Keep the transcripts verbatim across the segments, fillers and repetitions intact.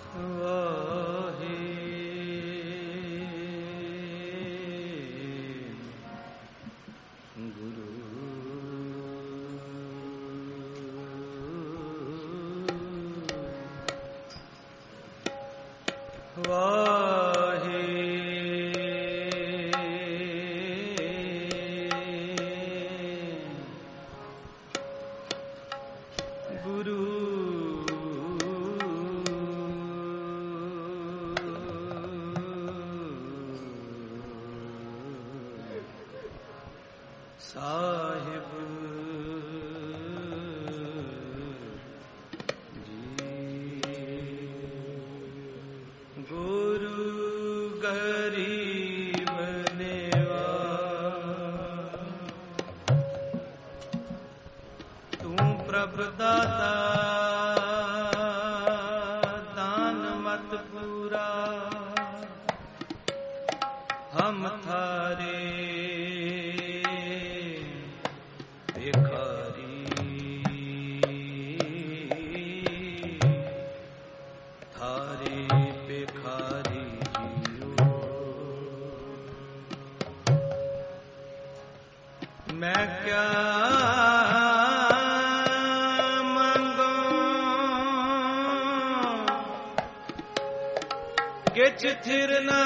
चिथिर ना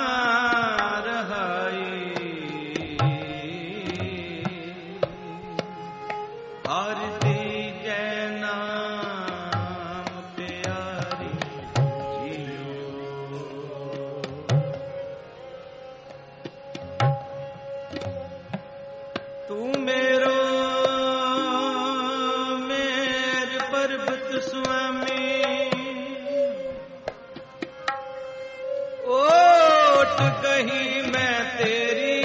रहाई हर दी जय नाम प्यारी जियो। तू मेरो मेर पर्वत स्वामी कहीं मैं तेरी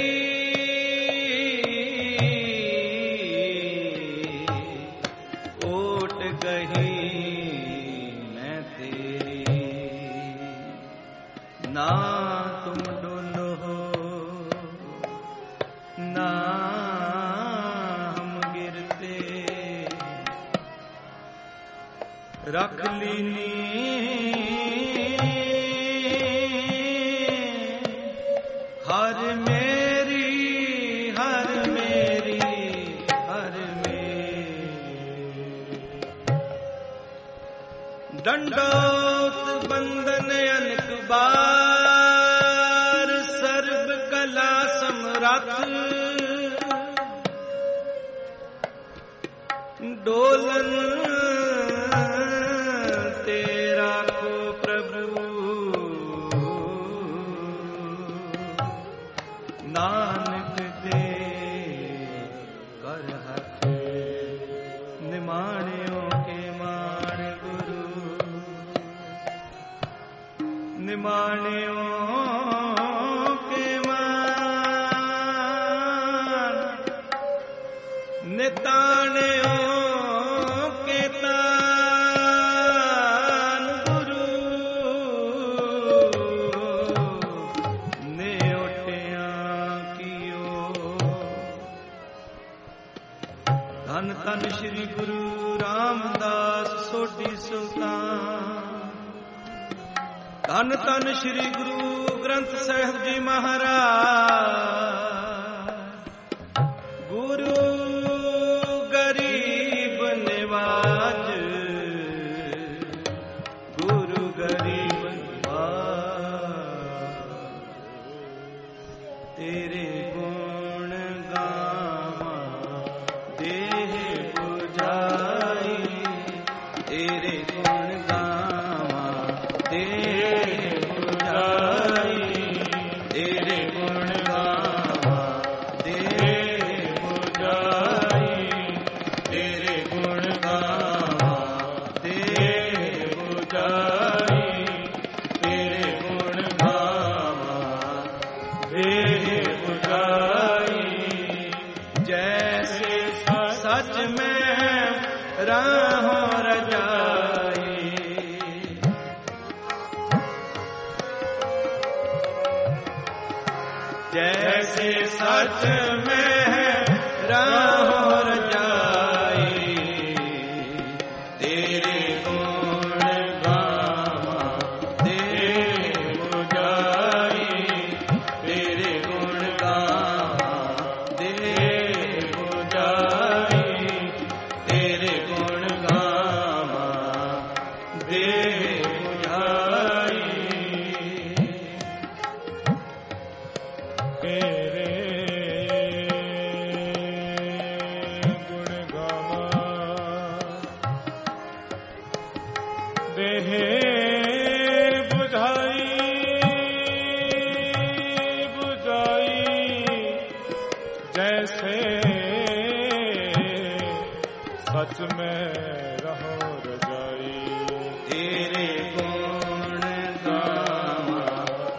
ओट गही मैं तेरी ना तुम डोलो हो ना हम गिरते रख लीनी हर मेरी हर मेरी हर मेरी दंडोत बंदन अनक बार सर्व कला सम्राट डोलन तेरा को प्रभु नानक दे कर हथ निमाणियों के मान गुरु निमाणियों के मान निताणियों के तान गुरु ने धन धन श्री गुरु रामदास सोढ़ी सुल्तान धन धन श्री गुरु ग्रंथ साहिब जी महाराज गुरु गरीब निवाज गुरु गरीब निवाज तेरे गुण गावा देह बुझाई तेरे गुण गावा देह बुझाई तेरे गुण गावा देह बुझाई तेरे गुण गावा देह बुझाई तेरे गुण गावा देह बुझाई जैसे सच में राहों रजाई जैसे सच में राहों रजाई तेरे गुण गावा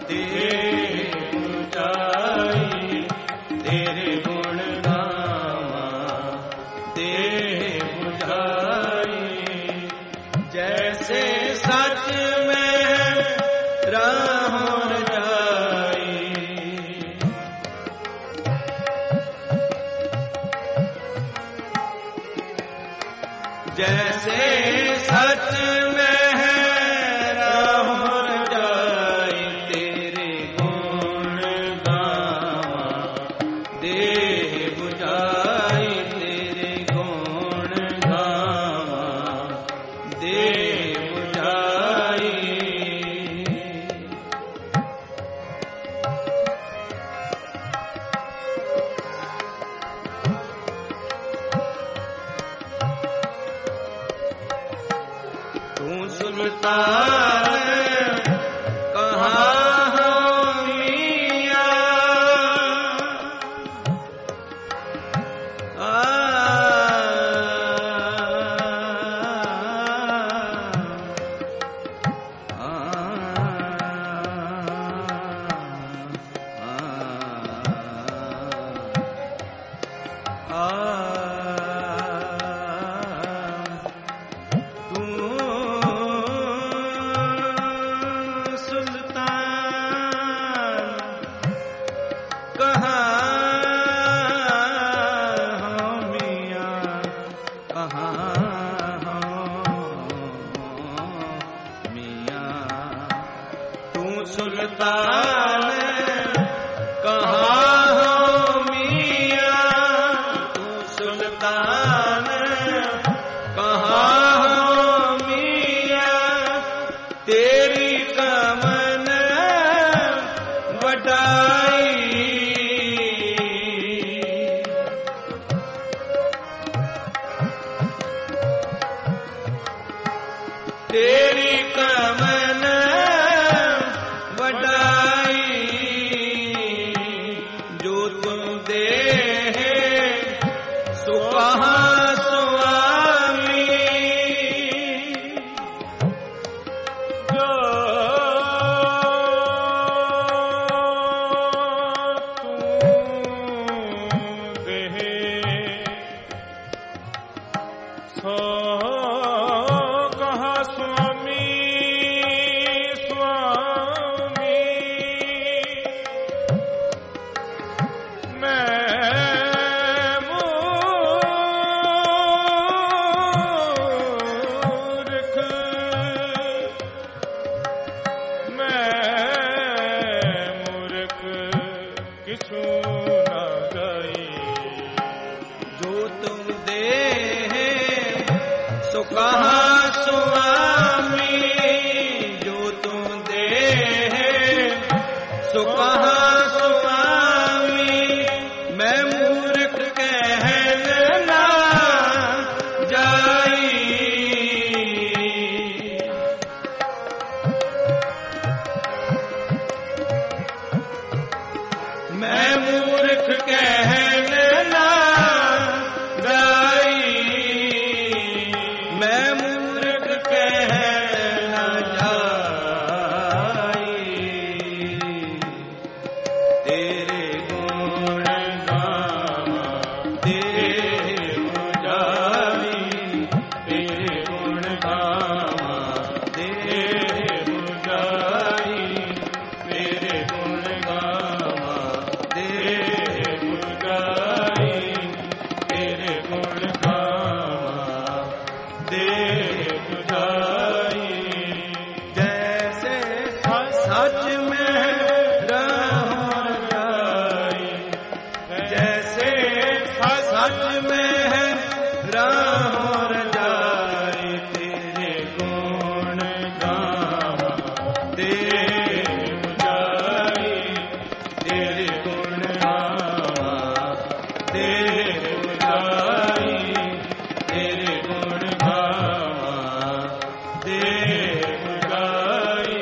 देह बुझाई तेरे गुण गावा देह बुझाई जैसे सच में राहों रजाई जैसे सच में राहों रजाई तेरे गुण गावा देह बुझाई तेरे गुण गावा देह बुझाई तू सुल्तान कहाँ हो मियां आ, आ, आ, आ, तू सुल्तान कहाँ हो मियां तू सुल्तान कहाँ हो मियां तेरी कमन वडाई तेरी कमन वडाई जो तुम दे सो कहाँ स्वामी जो तुम दे सो कहाँ स्वामी सो कहाँ स्वामी जो तुम दे सो कहाँ स्वामी मैं मूर्ख कहना जाई मैं मूर्ख कहना जाई मैं मूर्ख कहना जाई तेरे गुण गावा देह बुझाई तेरे गुण गावा देह बुझाई तेरे गुण गावा देह बुझाई तेरे गुण गावा देह बुझाई जैसे सच में राहों रजाई जैसे सच में राहों रजाई तेरे गुण गावा देह बुझाई तेरे गुण गावा देह बुझाई तेरे गुण गावा देह बुझाई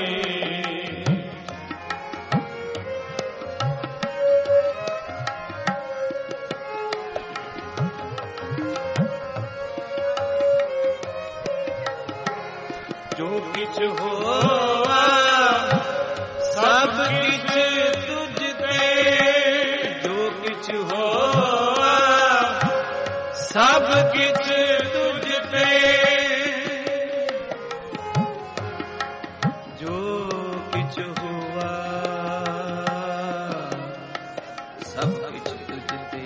जो किछ होवा सब सब किछ तुझ ते जो किछ हुआ सब किछ तुझ ते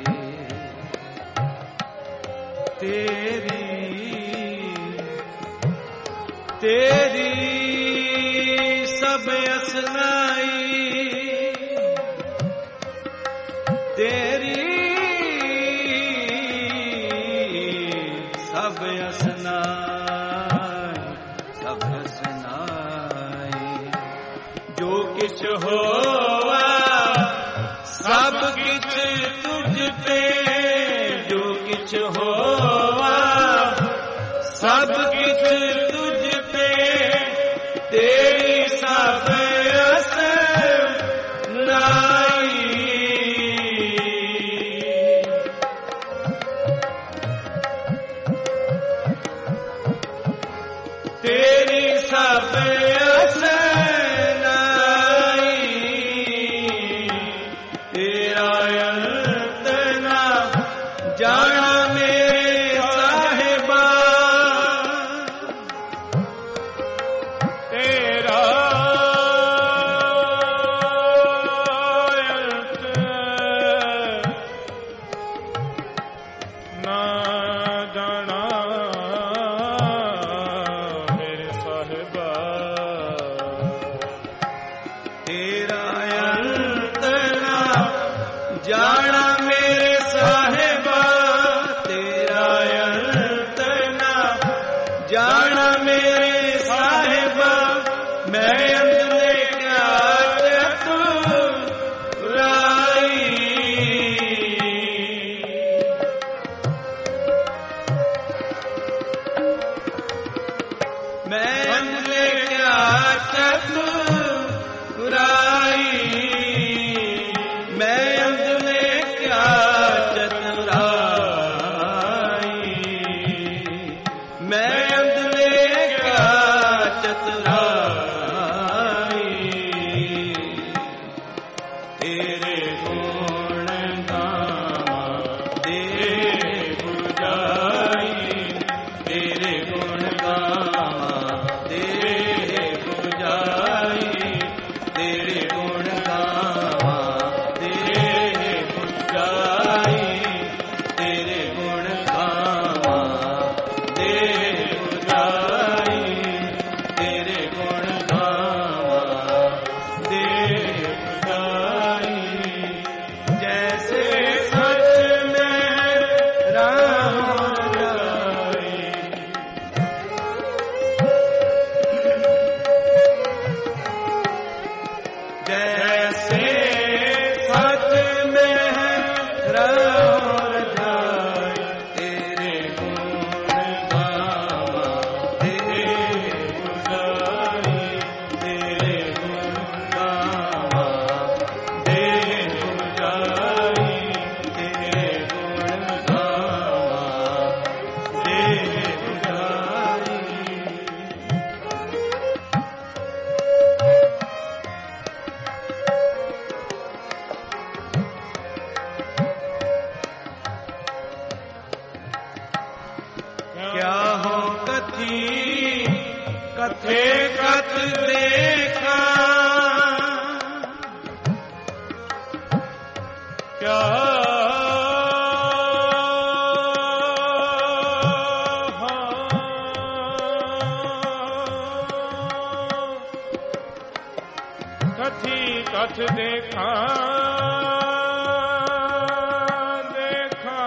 तेरी तेरी सब असनाई तेरी सब असनाई सब असनाई जो किछ होवा सब किछ तुझ ते जो किछ होवा सब किछ तुझ ते तेरी सब असनाई तेरी सब असनाई तेरा अंत ना जाना मेरे साहिबा तेरा अंत ना जाना मेरे साहिबा तेरा अंत ना जाना मेरे साहिबा तेरा अंत ना जाना मेरे साहिबा मैं अंदर क्या चतुराई मैं अंदर क्या चतुराई मैं अंदर क्या चतुराई मैं अंदर क्या चतुराई तेरे गुण गावा दे बुझाई तेरे गुण गावा दे बुझाई तेरे गुण गावा दे बुझाई तेरे गुण गावा दे बुझाई तेरे गुण गावा दे बुझाई जैसे सच में राम जाई जैसे सच में राम जाई तेरे गुण गावा दे बुझाई तेरे गुण गावा दे बुझाई तेरे गुण गावा दे बुझाई क्या हो कथी कथे कथ देखा क्या कथी कथ देखा देखा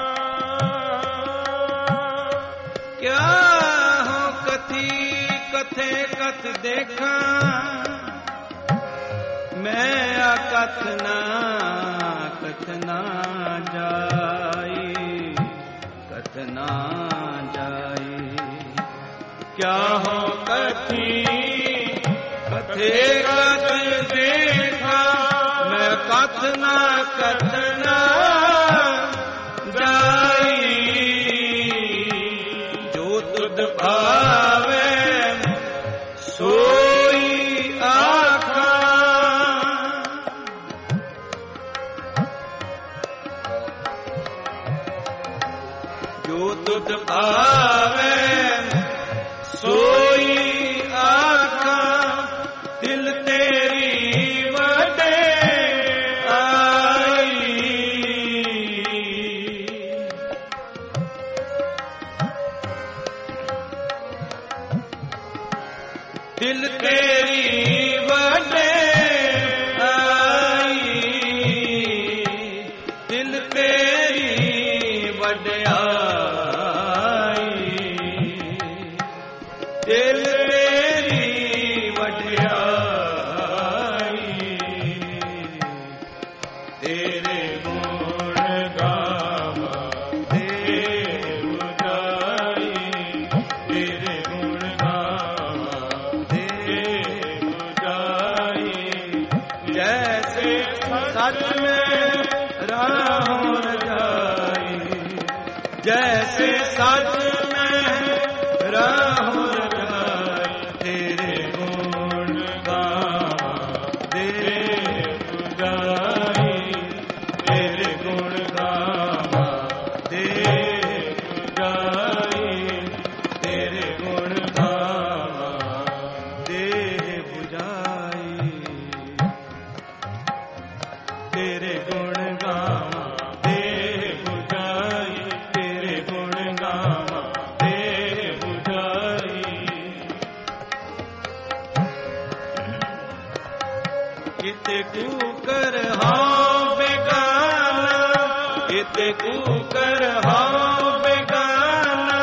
क्या हो कथी कथे कथ देखा मैं कथना कथना जाई कथना जाई क्या हो कथी कथे कथ देखा मैं कथना कथना जाई जो तुद भावे सोई आखा जो ਭਾਵੇ ਸੋਈ ਆਖਾਂ ਦਿਲ ਤੇਰੀ ਵਡਿਆਈ। ਦਿਲ ਤੇਰੀ ਵਡਿਆਈ, ਦਿਲ ਤੇਰੀ ਵਡਿਆਈ, ਦਿਲ ਤੇਰੀ ਵਡਿਆਈ। ਤੇਰੇ ਗੁਣ ਗਾਵਾਂ ਦੇਵ ਜਾਈ, ਤੇਰੇ ਗੁਣ ਗਾਵਾਂ ਦੇਵ ਜਾਈ। ਜੈਸੇ ਸੱਚ में राहों रजाई, जैसे सच में राहों रजाई। तेरे गुण गावां देव जाई, तेरे गुण गावां देव जाई, तेरे गुण गावां देव जाई। तेरे गुण गावां देव जाई, तेरे गुण गावां देव जाई। किते कूकर हाँ बेगाना, किते कूकर हाँ बेगाना,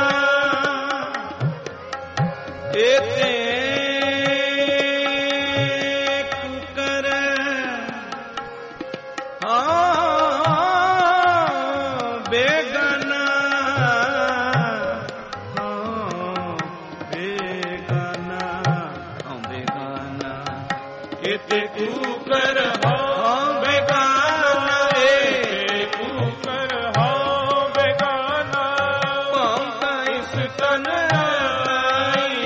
इते कूकर हाँ बेगाना, हाँ बेगाना, हाँ बेगाना। इते कूकर हाँ बेगाना, ए कूकर हाँ बेगाना। पाँवता इस तन आई,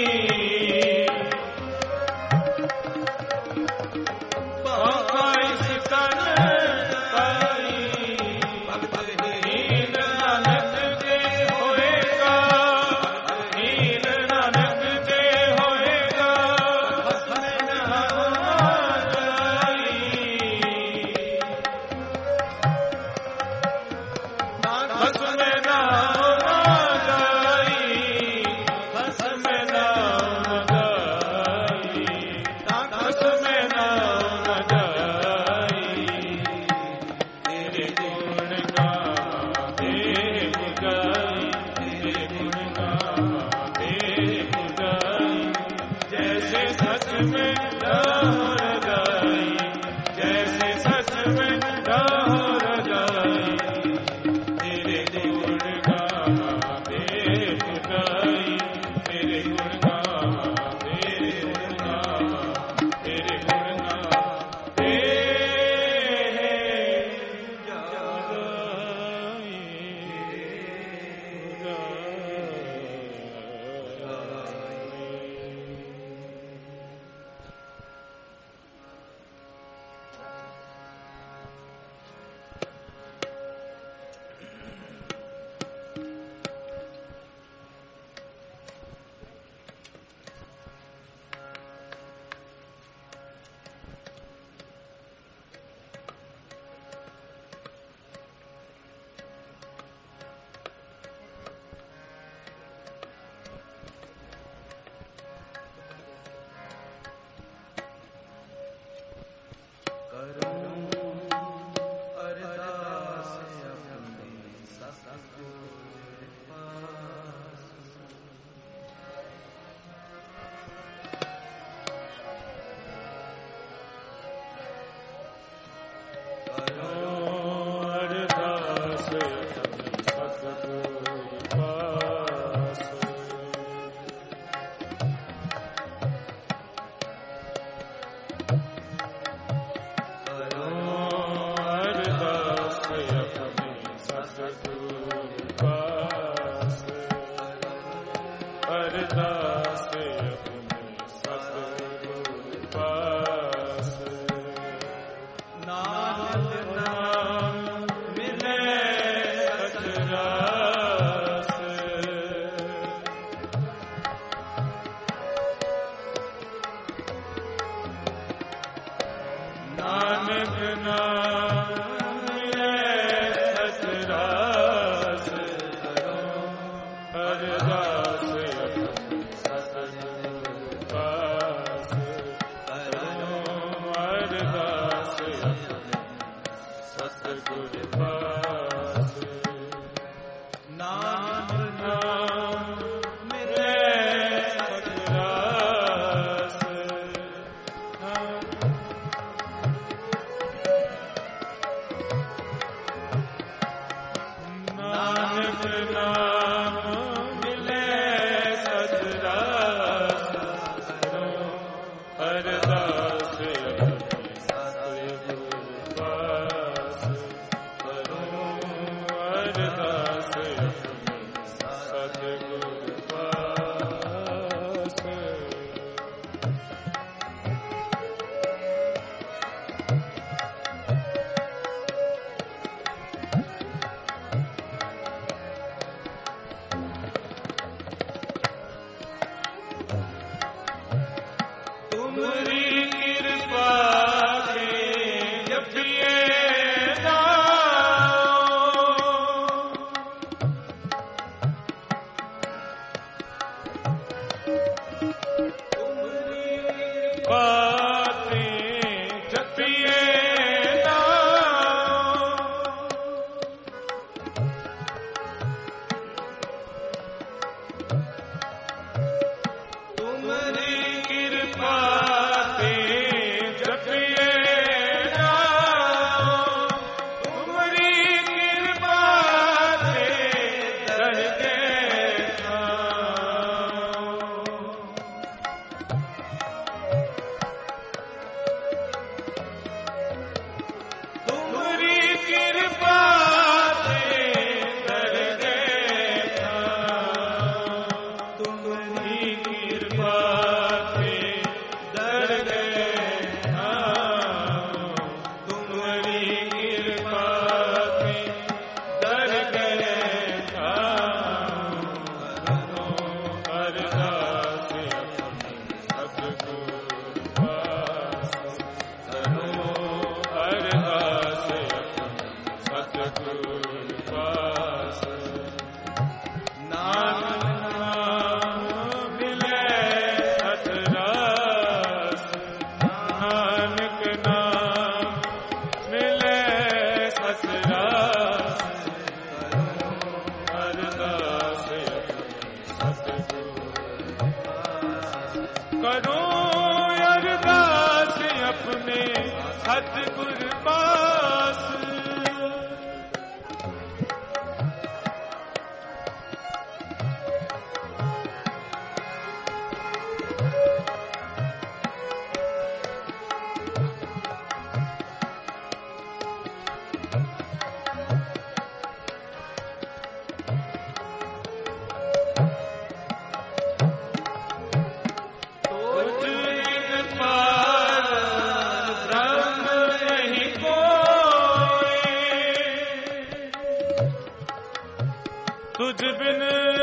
पाँवता इस तन आई। भगत हीन नानक जे होएगा, हीन नानक जे होएगा, हसन ना जाई, हसन ना जाई, हसन ना जाई, हसन ना जाई। तेरे गुण गावां देव जाई, तेरे गुण गावां देव जाई। जैसे सच में राहों रजाई, जैसे सच में राहों रजाई। तेरे गुण गावां देव जाई, तेरे गुण गावां देव गावां, तेरे गुण गावां देव नाम मिले सच रास। नानक नाम मिले सतरास करो अरदास सतगुर पास करो अरदास सतगुर पास नाम नाम मिले सतरास नानक नाम मिले सतरास करो अरदास सतगुर पास करो अरदास सतगुर पास तुम्हारी कृपा से जपिए बातें जपिए तुम्हारी कृपा से जपिए तुम्हारी कृपा से दर्दे तुम्हारी कृपा से दर्दे तुम्हारी कृपा से दर्दे तुम्हारी कृपा से दर्दे करो अरदास सतगुर पास करो अरदास सतगुर पास नानक नाम मिले सतरास नानक नाम मिले सतरास करो अरदास सतगुर पास करो अरदास अपने सतगुर पास तुझ इन पार ब्रह्म नहीं कोई तुझ बिन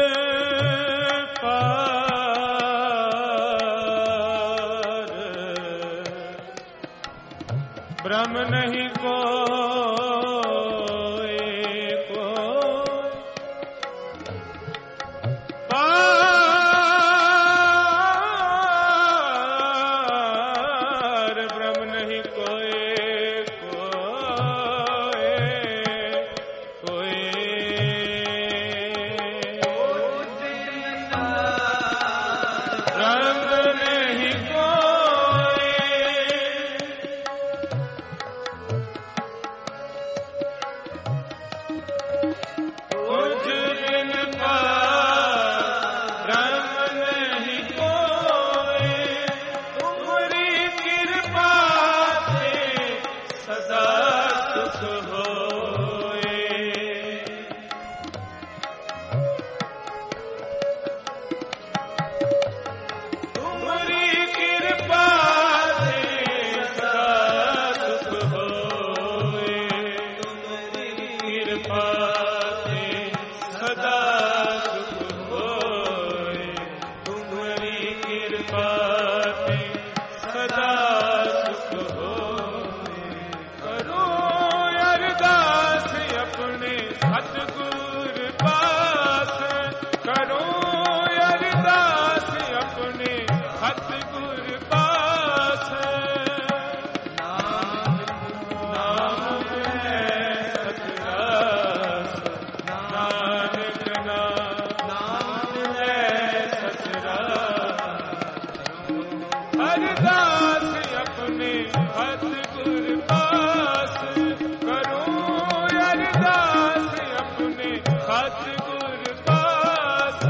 पार ब्रह्म नहीं कोई कोई पार ब्रह्म नहीं कोई कोई कोई ब्रह्म नहीं कोई कुछ बिन पार ब्रह्म नहीं कोई तुम्हारी कृपा से सतगुर पास करूं अरदास अपने सतगुर पास।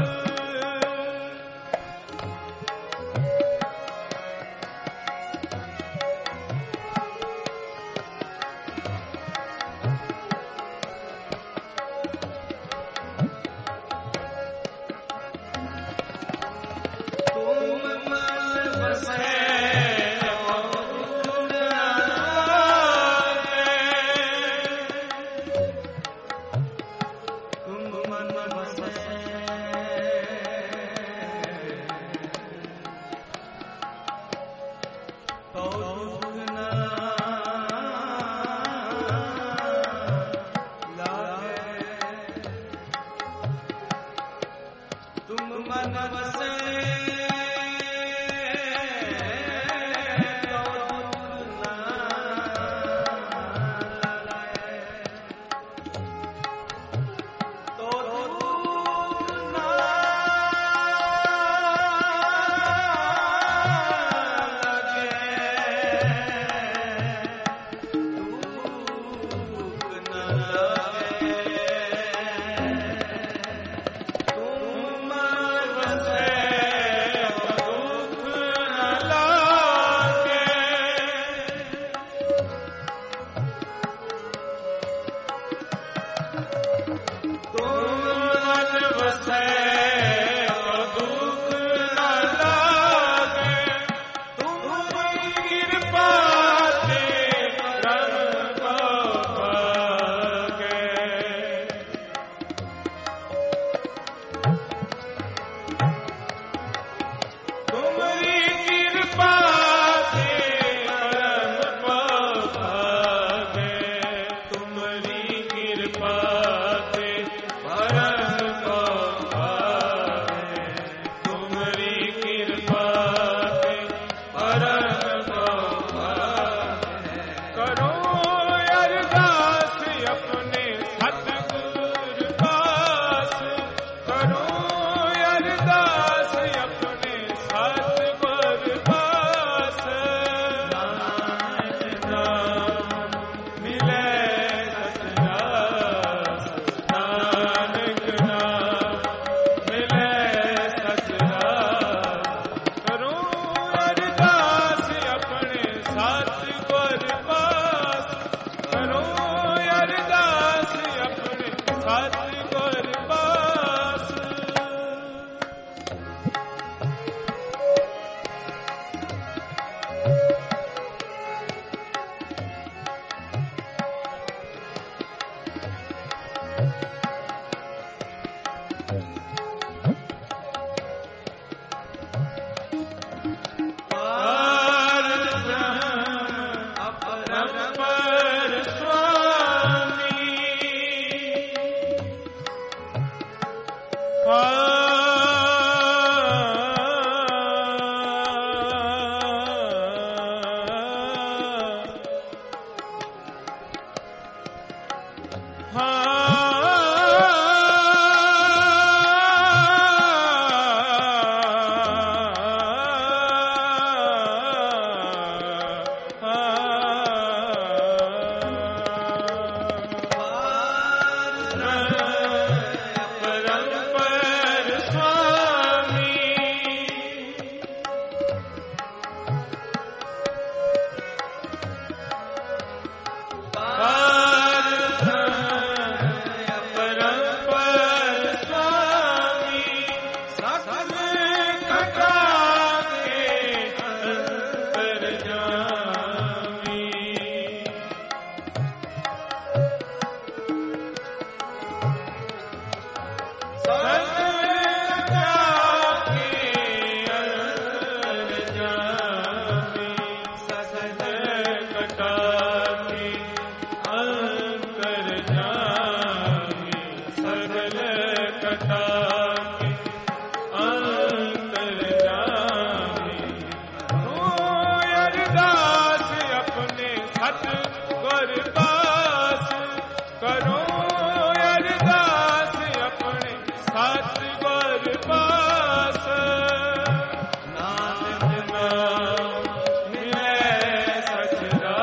मिले सचरा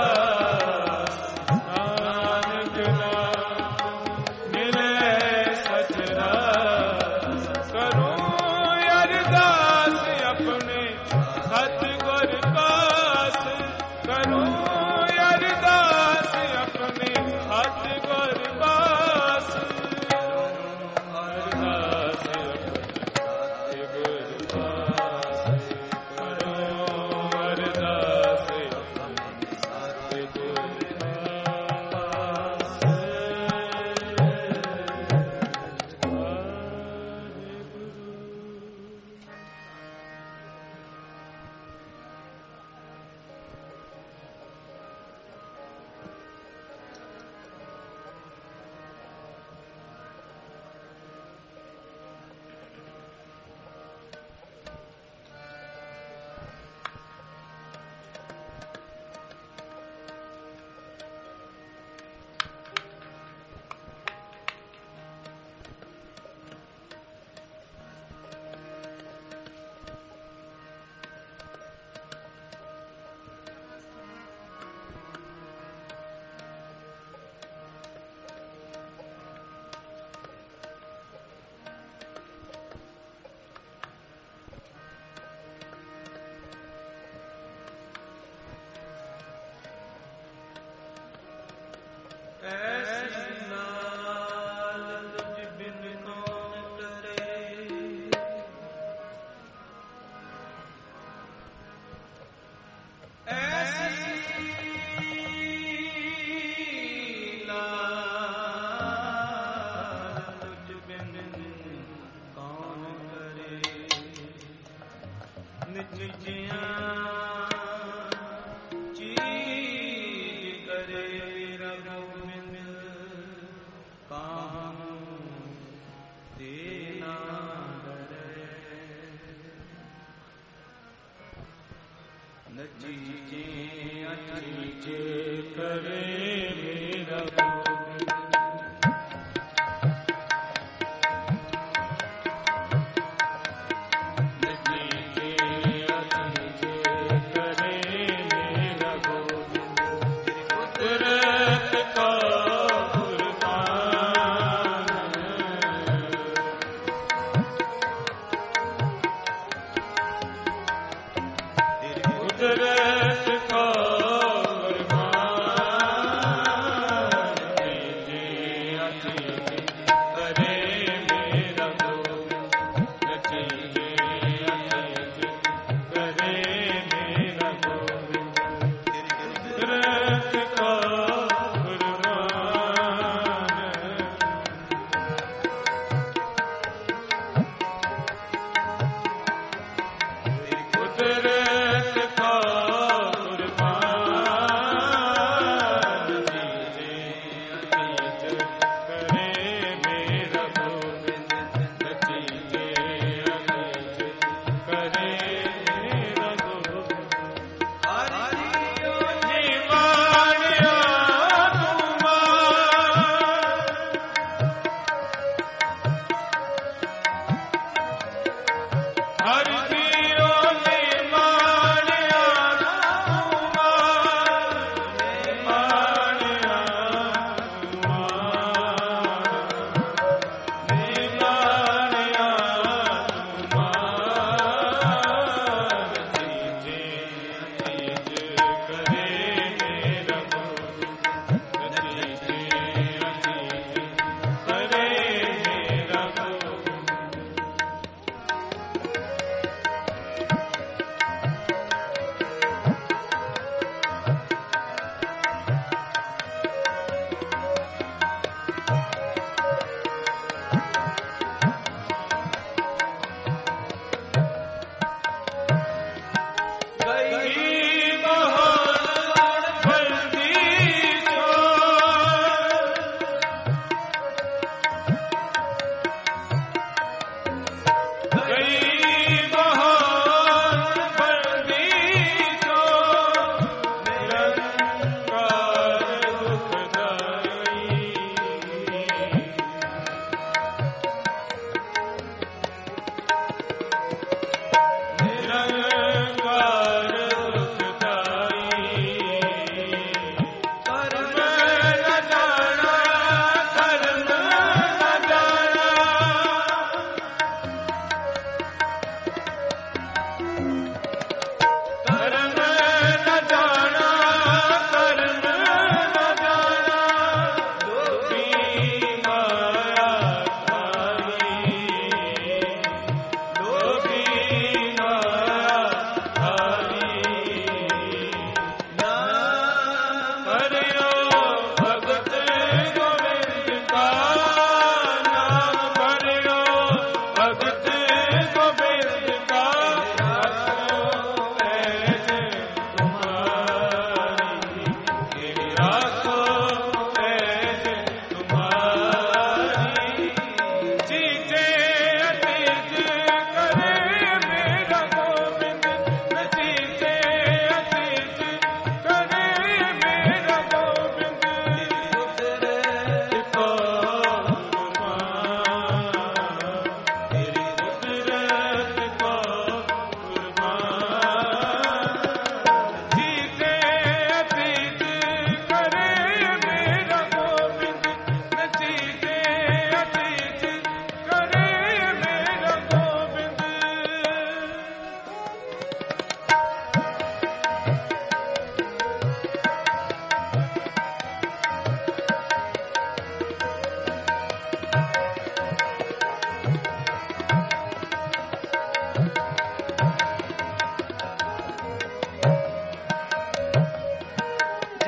करे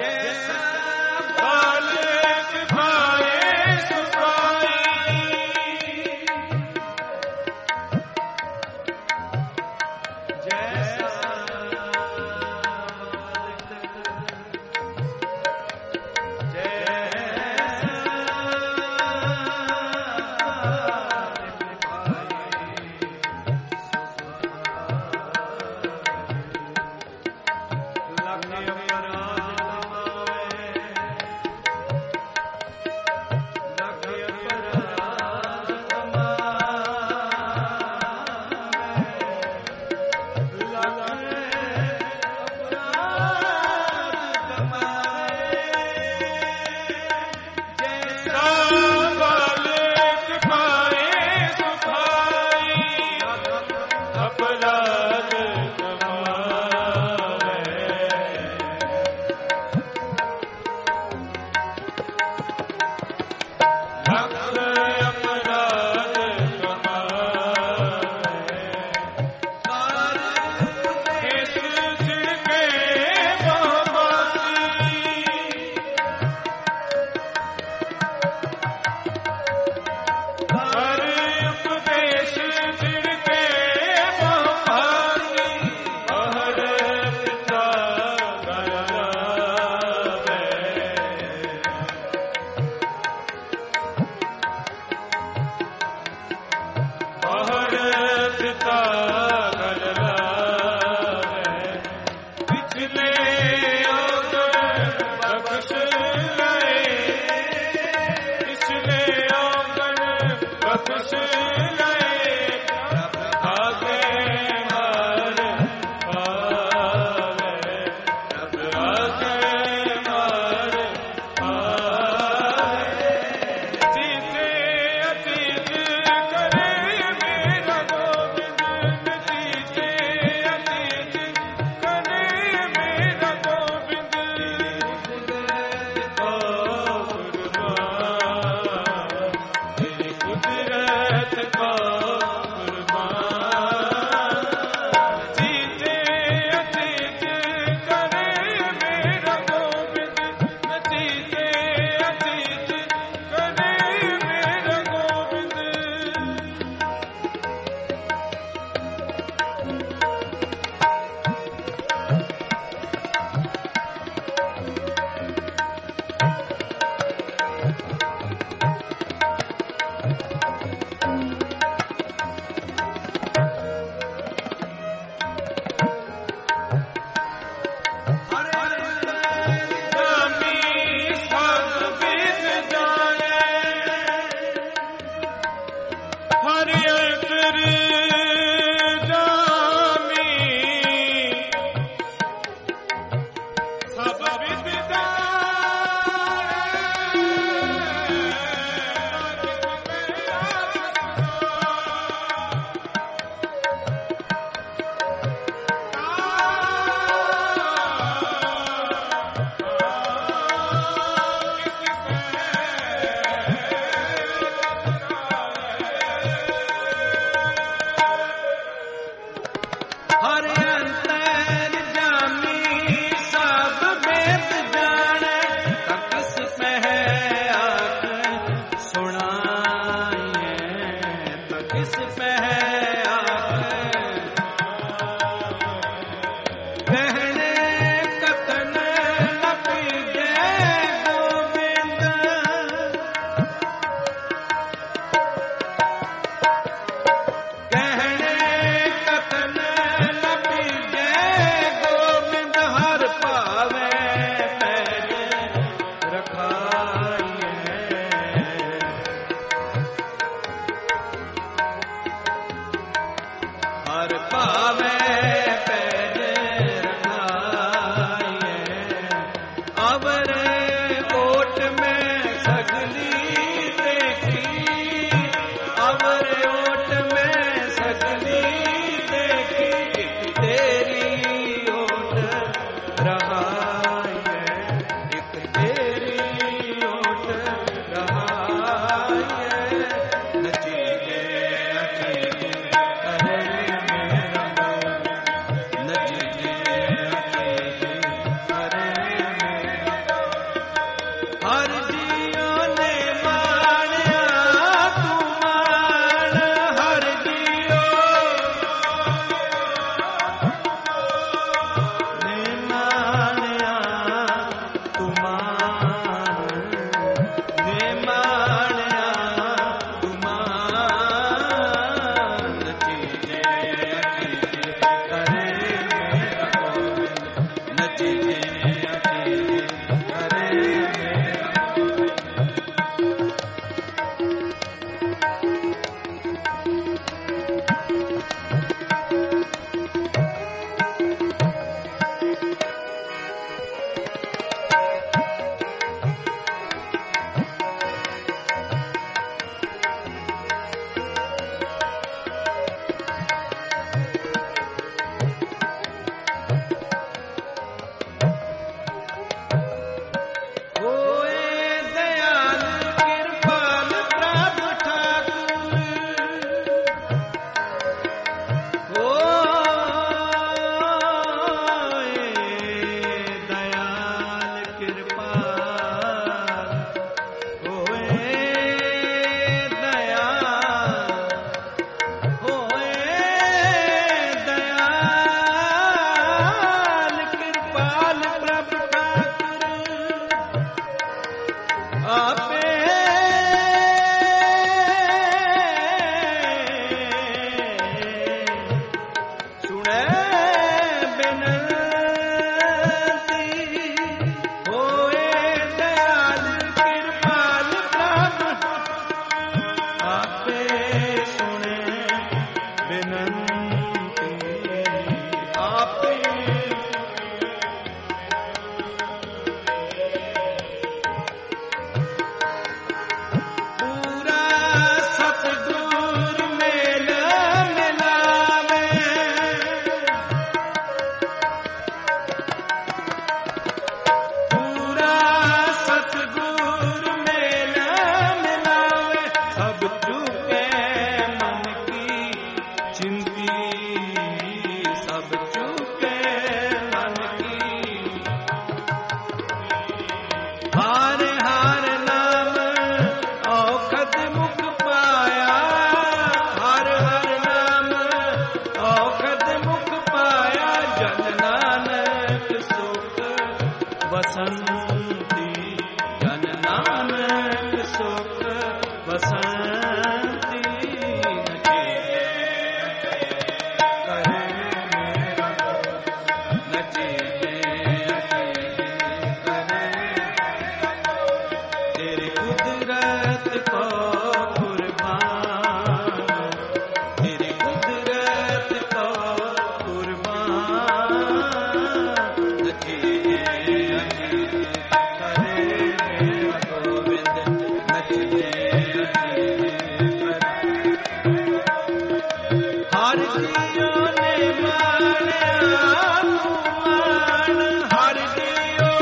कुदरत बसंती जन नानक सुख बसंती करे नचे करे तेरी कुदरत को कुर्बान तेरी कुदरत को कुर्बान नचे करे मेरा गोविंद नचे हर जियो ने मानिया मान हर जियो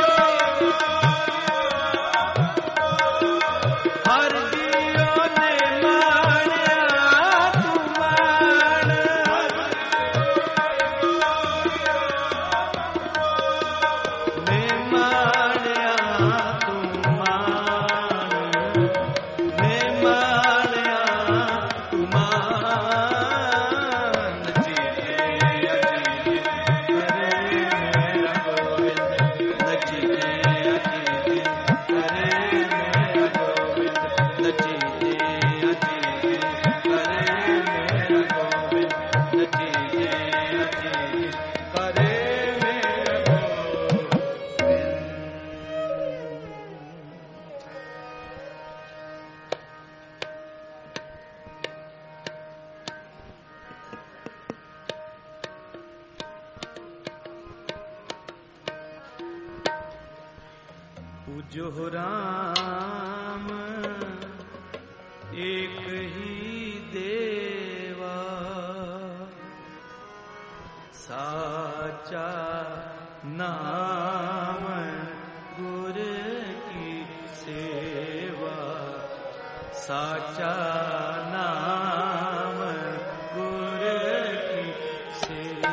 हर जियो ने मानिया मान ने मानिया मान ने मानिया मान पूज्यो राम एक ही देवा साचा नाम गुर की सेवा साचा नाम गुर की सेवा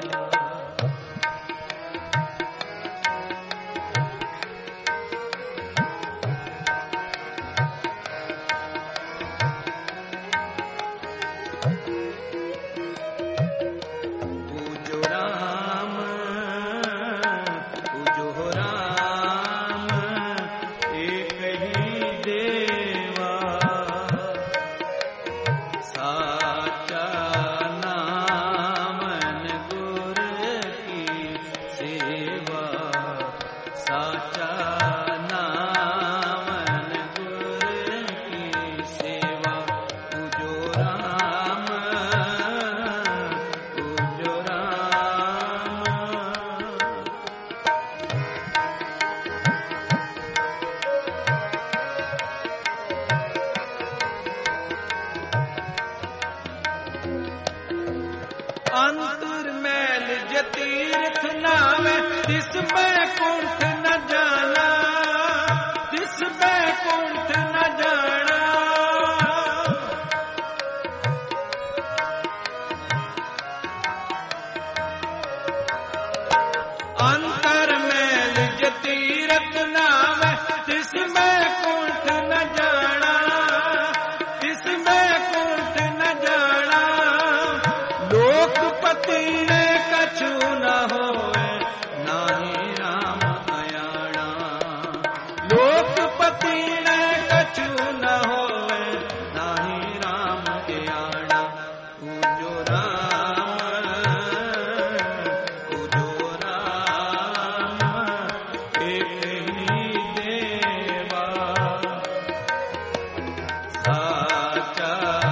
अंतर मैल जतीर्थ नावे तिसमें कुंठ न जाना तिसमें कुंठ न जाना अंतर मैल जतीर्थ नावे तिसमें कुंठ न जाना तिसमें कुंठ न जाना लोकपति ने कछु न होए नाही राम अयाणा लोकपति ने कछु न होए नाही राम अयाणा पूजो राम पूजो राम एक ही देवा साचा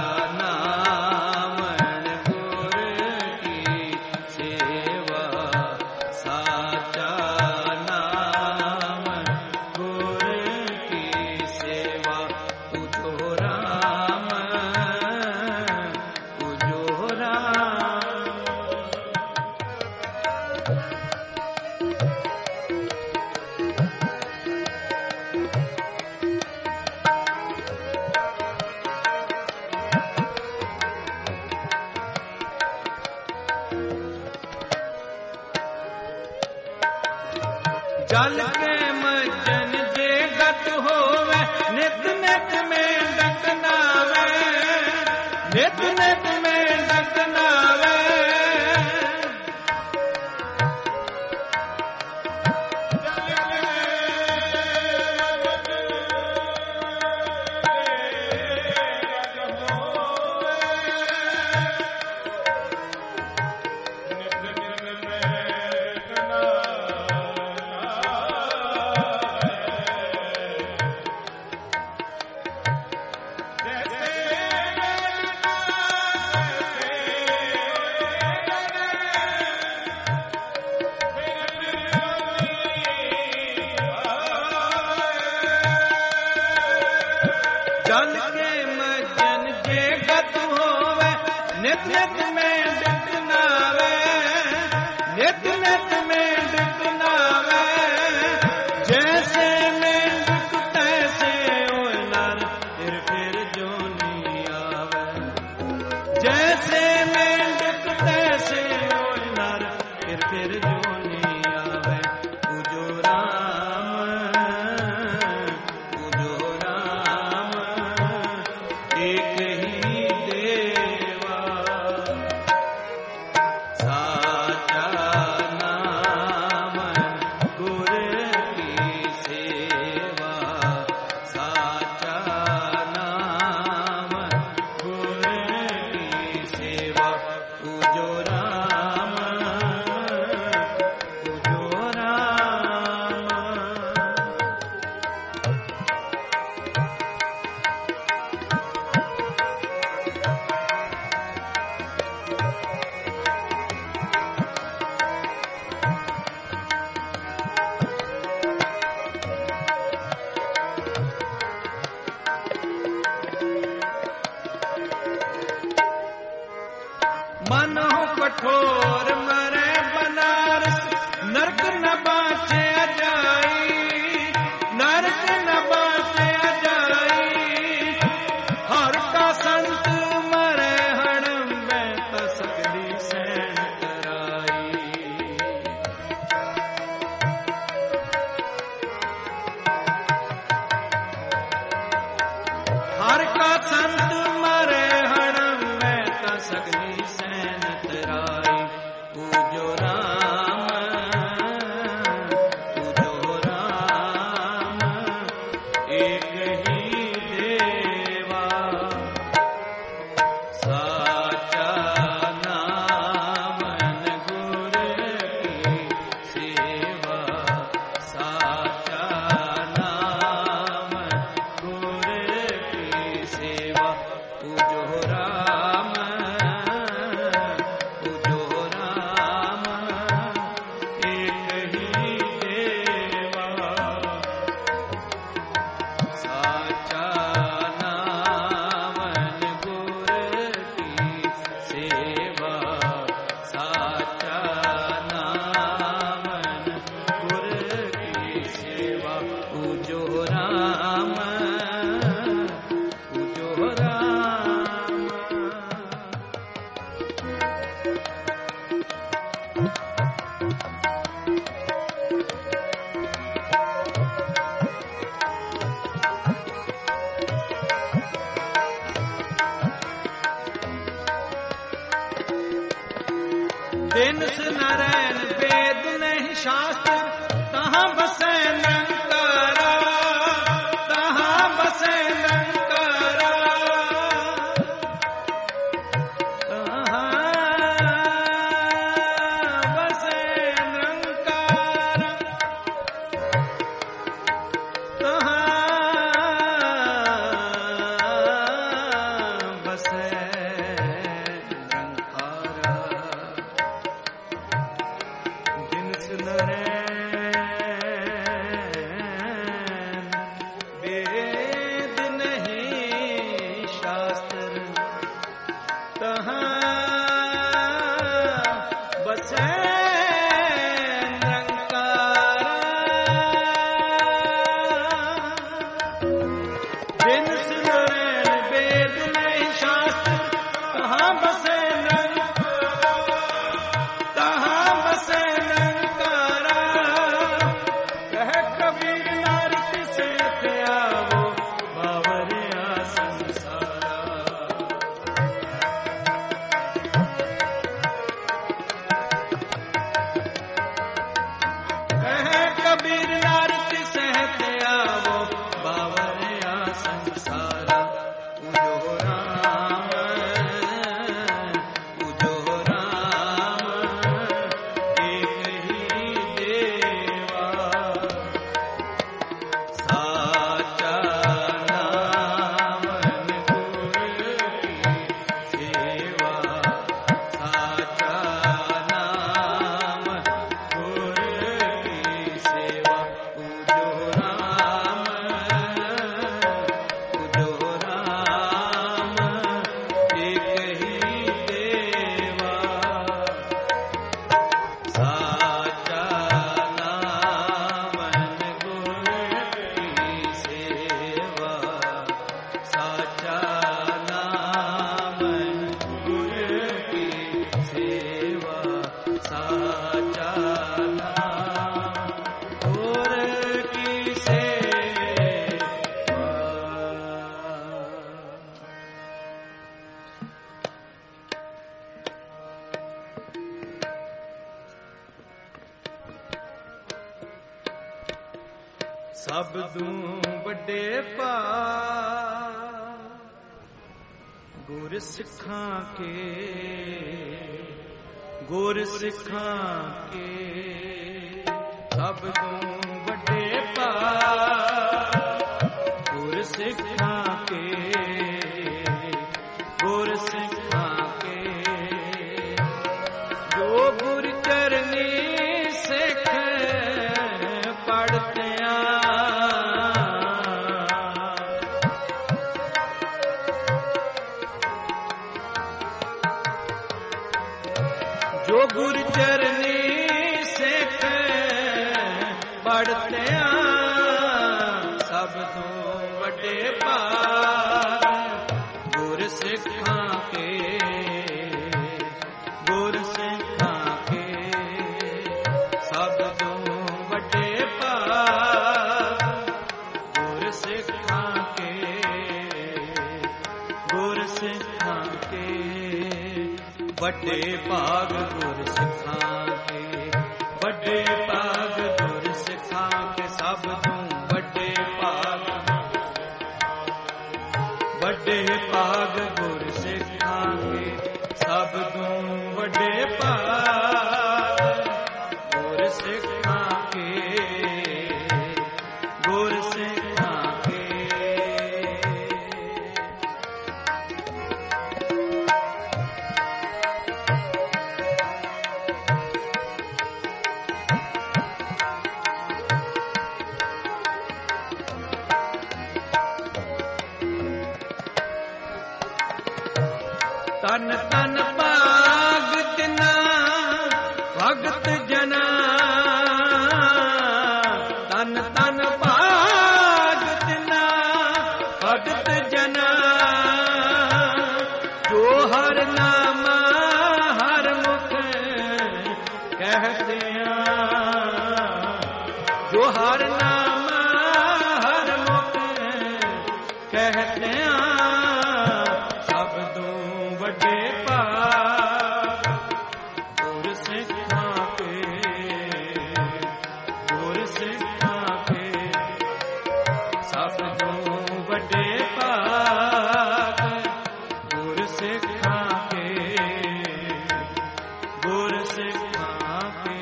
जल के मज्जन जे गत होवे नित नित में डकनावे नित नित में डकनावे जल के जल के मजन जे गत होवे नित नित में डिट नावे नित नित में डिट नावे जैसे में डिट तैसे ओ नर फिर फिर जो नी आवे जैसे में डिट तैसे ओ नर फिर फिर जो नी आवे पूजो राम पूजो राम एक ही देवा साचा नाम गुर की सेवा साचा नाम गुर की सेवा पूजो राम पूजो राम। मन हो कठोर मरे बनारस नरक न बाचे अजाई नरक न बाचे अजाई हर का संत मरे हड़म में तसकदी सैन कराई हर का संत मरे हड़म में तसकदी सैन तराई पूजो राम पूजो राम एक ही देवा साचा नाम गुर की सेवा साचा नाम गुर की सेवा पूजो राम पूजो राम एक ही देवा साचा नाम गुर की सेवा साचा नाम गुर की सेवा पूजो राम पूजो राम। दिन नारायण वेद नहीं शास्त्र तहाँ बसे निरंकारा तहाँ बसे निरंकारा तहाँ बसे निरंकारा तहाँ बसे निरंकारा दिन सुनरे ਸਬਦੂ ਵੱਡੇ ਭਾਗ ਗੁਰ ਸਿੱਖਾਂ ਕੇ, ਗੁਰ ਸਿੱਖਾਂ ਕੇ ਸਬਦੂ ਵੱਡੇ ਭਾਗ ਗੁਰ ਸਿੱਖਾਂ ਕੇ, ਗੁਰ ਸਿੱਖਾਂ ਕੇ ਜੋ ਗੁਰ ਚਰਨੀ ਸਿੱਖ ਪੜਤਿਆਂ ਜੋ ਗੁਰ ਚਰਨੀ ਸਿੱਖ ਪੜਤਿਆਂ ਸਬਦੂ ਵੱਡੇ ਭਾਗ ਗੁਰ ਸਿੱਖਾਂ ਕੇ, ਗੁਰ ਸਿੱਖਾਂ ਕੇ ਸਬਦੂ ਵੱਡੇ ਭਾਗ ਗੁਰ ਸਿੱਖਾਂ ਕੇ, ਗੁਰ ਸਿੱਖਾਂ ਕੇ ਵੱਡੇ ਭਾਗ ਗੁਰ ਸਿੱਖਾਂ ਕੇ, ਵੱਡੇ ਭਾਗ ਗੁਰ ਸਿੱਖਾਂ ਕੇ ਸਬਦੂ ਵੱਡੇ ਭਾਗ, ਵੱਡੇ ਭਾਗ ਗੁਰ ਸਿੱਖਾਂ ਕੇ ਸਬਦੂ ਵੱਡੇ ਭਾਗ ਗੁਰ ਸਿੱਖਾਂ ਕੇ, ਗੁਰ ਸਿੱਖਾਂ ਕੇ ਤਨ ਤਨ ਭਾਗ ਤਿਨਾ ਭਗਤ ਜਨਾ, ਤਨ ਤਨ ਭਾਗ ਤਿਨਾ ਭਗਤ ਜਨਾ ਜੋ ਹਰ ਨਾਮ ਹਰ ਮੁਖ ਕਹਦਿਆਂ, ਜੋ ਹਰ ਨਾਮ ਹਰ ਮੁਖ ਕਹਦਿਆਂ ਸਬਦੂ ਵੱਡੇ ਭਾਗ ਗੁਰ ਸਿੱਖਾਂ ਕੇ, ਗੁਰ ਸਿੱਖਾਂ ਕੇ ਸਬਦੂ ਵੱਡੇ ਭਾਗ ਗੁਰ ਸਿੱਖਾਂ ਕੇ, ਗੁਰ ਸਿੱਖਾਂ ਕੇ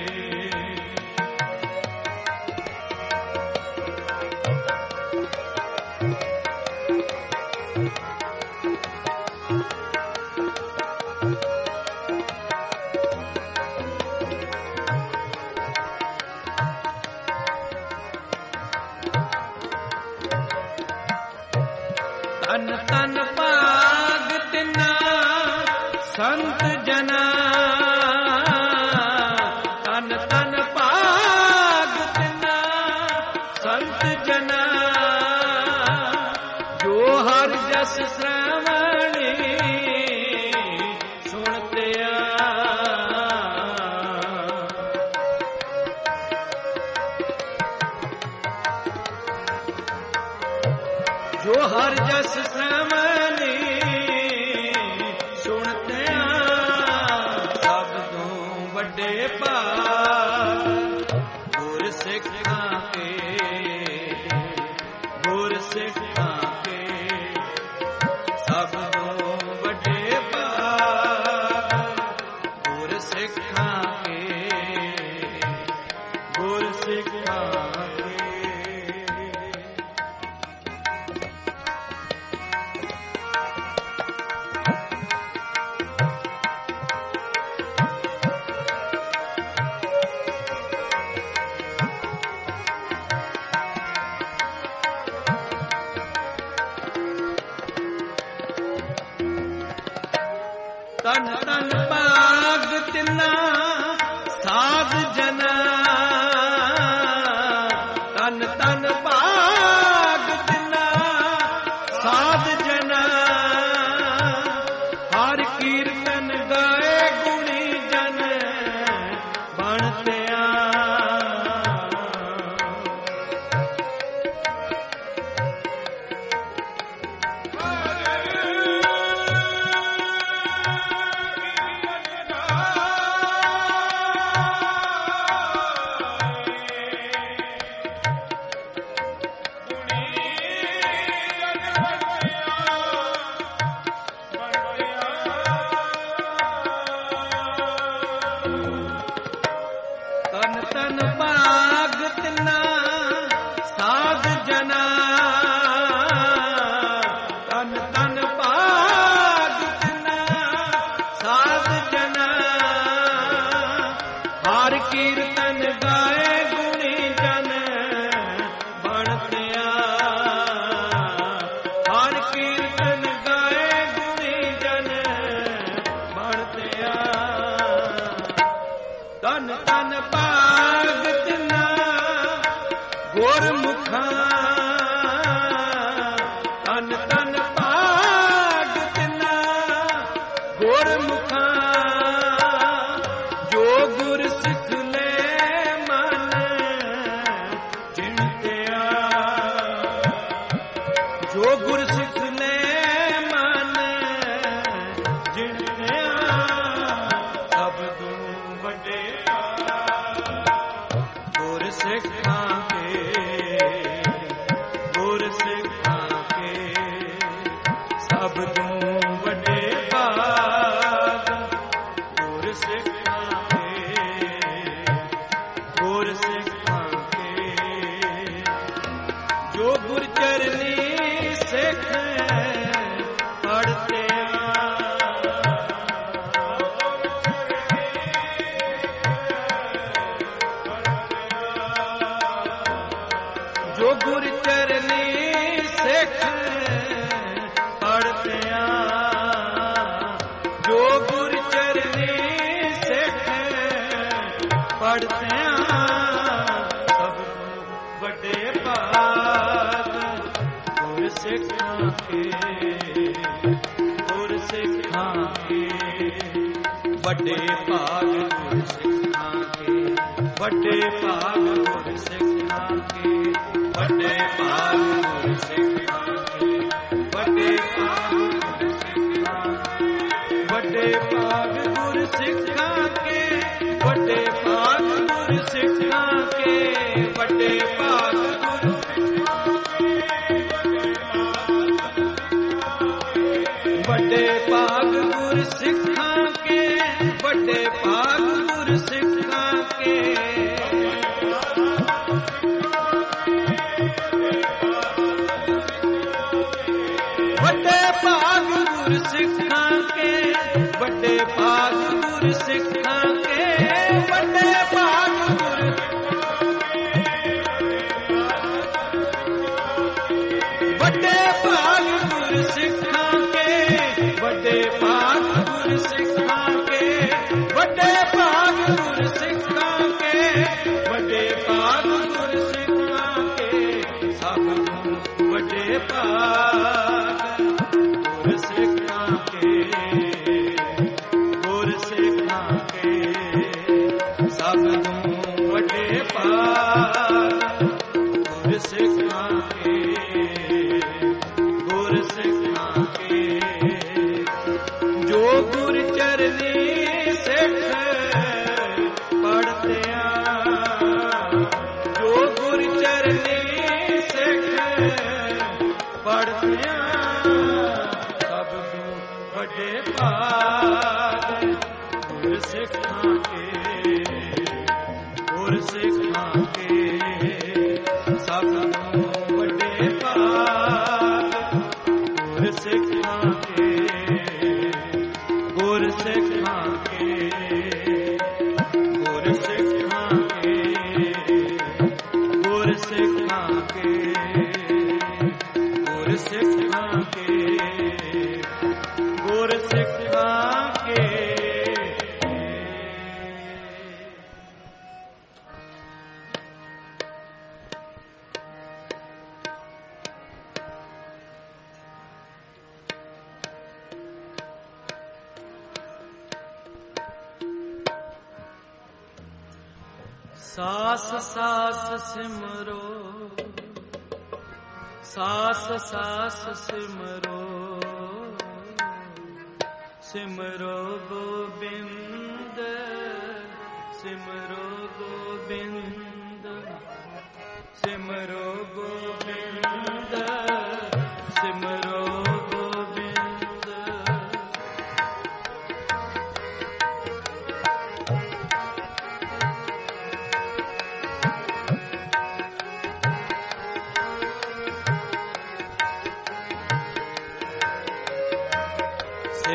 ਤਨ ਤਨ ਭਾਗ ਤਿਨਾ ਸੰਤ ਜਨਾ, ਤਨ ਤਨ ਭਾਗ ਤਿਨਾ ਸੰਤ ਜਨਾ ਜੋ ਹਰ ਜਸ ਸ਼੍ਰਵਣੀ ਸੁਣਤਿਆਂ, ਜੋ ਹਰ ਜਸ ਸ਼੍ਰਵਣੀ ਸੁਣਤਿਆਂ ਸਬਦੂ ਵੱਡੇ ਭਾਗ ਗੁਰ ਸਿੱਖਾਂ ਕੇ, ਗੁਰ ਸਿੱਖਾਂ ਕੇ ਸਬਦੂ ਵੱਡੇ ਭਾਗ ਗੁਰ ਸਿੱਖਾਂ ਕੇ, ਗੁਰ ਸਿੱਖਾਂ ਕੇ ਤਨ ਤਨ ਭਾਗ ਤਿਨਾ ਸਾਧ ਜਨਾ, ਤਨ ਤਨ ਭਾਗ ਤਿਨਾ ਸਾਧ ਜਨਾ ਹਰ ਕੀਰਤਨ ਗਾਏ ਗੁਣੀ ਜਨ ਬਣਤਿਆਂ, साध जना तन तन पाग जना साध जना हर कीर्तन गाए गुणी जन बनतिया हर कीर्तन गाए गुणी जन बनतिया तन तन पाग जना गुरमुखा तन तन पाग जना गुरमुखा जो गुर सिख ले मन चिंतिया जो गुर सिख ले मन चिंतिया सब तू बड़े गुर सिखा गुर सिखा के सब तू बड़े भाग गुर सिखा के गुर सिखा के जो गुर चरनी सिख पढ़ते जो गुर चरनी सिख पढ़ते जो गुर चरनी सिख पढ़ते सब बड़े भाग गुर सिखा के गुर सिखा के बड़े भाग गुर सिखा के बड़े भाग गुर सिखा के बड़े भाग गुर सिखा के बड़े भाग बड़े भाग गुर सिखा के बड़े भाग गुर सिखा के बड़े भाग गुर बड़े भाग गुर सिखा के बड़े भाग गुर सिखा के बड़े भाग गुर सिखा के बड़े भाग गुर सिखा के बड़े भाग गुर बड़े भाग गुर सिखा के बड़े भाग गुर सिखा के बड़े भाग गुर सिखा के बड़े भाग गुर सिखा के सब बड़े भाग गुर सिखा के गुर सिखा के सब बड़े भाग गुर सिखा के गुर सिखा के जो गुर चरनी सिख पढ़ते जो गुर चरनी सिख पढ़ते सब बड़े भाग गुर सिखा के गुर सिखा के सब बड़े भाग गुर सिखा के गुर सिखा के गुर सिखा के गुर सिखा के गुर सिखा के गुर सिखा के सास सास सिमरो सास सास सिमरो सिमरो गोविंद सिमरो गोविंद सिमरो गोविंद सिमरो गोविंद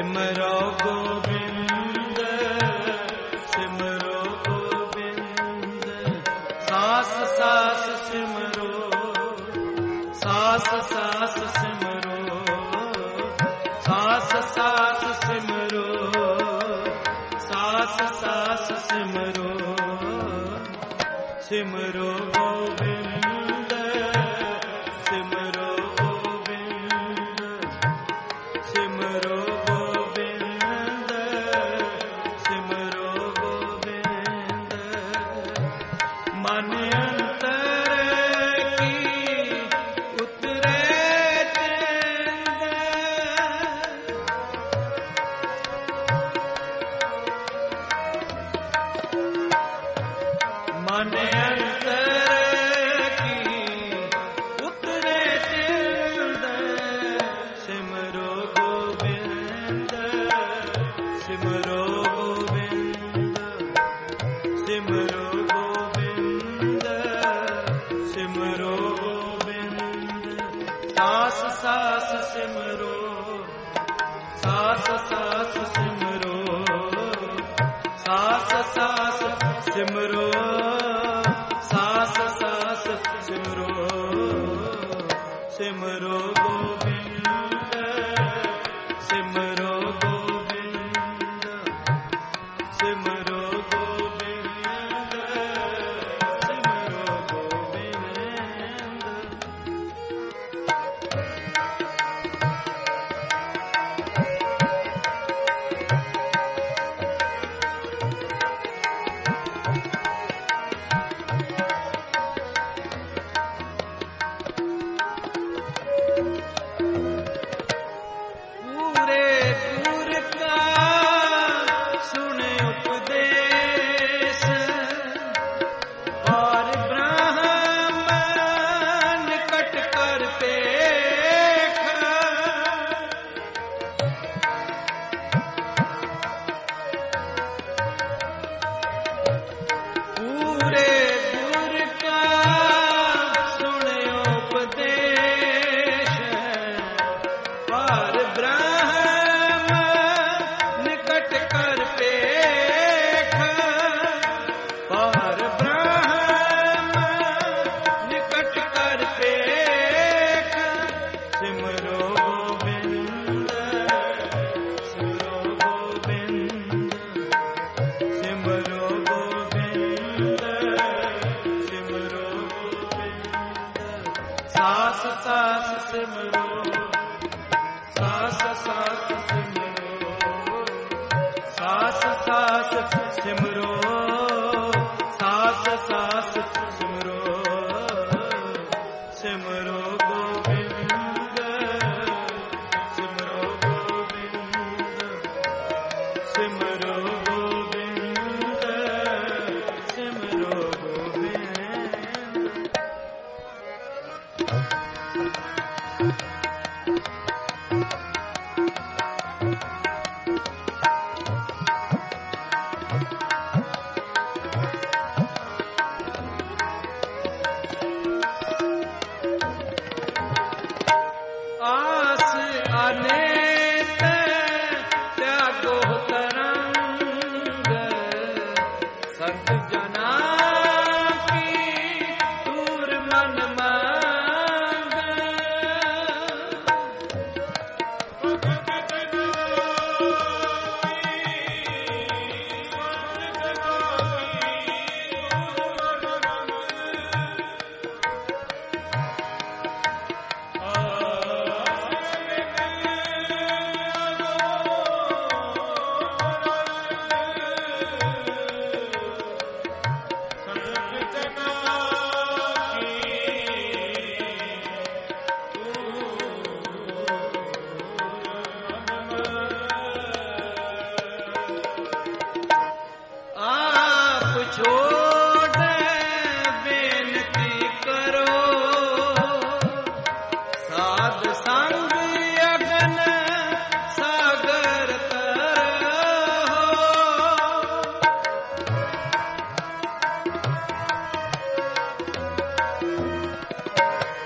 सिमरो गोविंद सिमरो गोविंद सास सास सिमरो सास सास सिमरो सास सास सिमरो सास सास सिमरो सिमरो गोविंद सिमरो गोविंद सिमरो गोविंद सिमरो गोविंद मन अंतर की उतरे मन अंतर की उतरे चिंद सिमरो गोविंद सिमरो गोविंद सिमरो गोविंद सिमरो गोविंद सास सास सिमरो सास सास सिमरो सास सास सिमरो सास सास सिमरो सिमरो गोविंद सिमरो गोविंद सिमरो गोविंद सिमरो पूरे पूर का सुने उपदेश और ब्राह्मण कट कर देखा पूरे पूर का सुने उपदेश और ब्राह्मण निकट कर देखा और ब्राह्मण निकट कर देखा सिमरो गोविंद सिमरो गोविंद सिमरो गोविंद सिमरो गोविंद सास सास सिमरो सास सास सिमरो सास सास सिमरो सास सास सिमरो सिमरो गोविंद सिमरो गोविंद सिमरो गोविंद सिमरो गोविंद आस अनेक त्यागो तरंग संत जना की दूर मन मांग